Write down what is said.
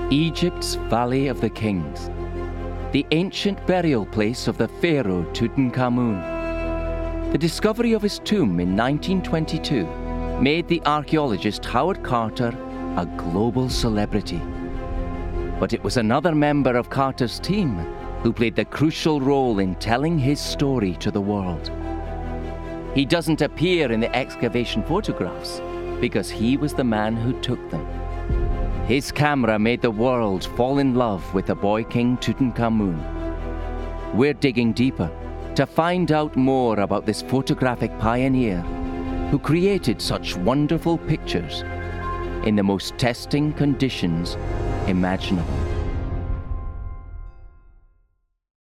Egypt's Valley of the Kings, the ancient burial place of the pharaoh Tutankhamun. The discovery of his tomb in 1922 made the archaeologist Howard Carter a global celebrity. But it was another member of Carter's team who played the crucial role in telling his story to the world. He doesn't appear in the excavation photographs because he was the man who took them. His camera made the world fall in love with the boy king Tutankhamun. We're digging deeper to find out more about this photographic pioneer who created such wonderful pictures in the most testing conditions imaginable.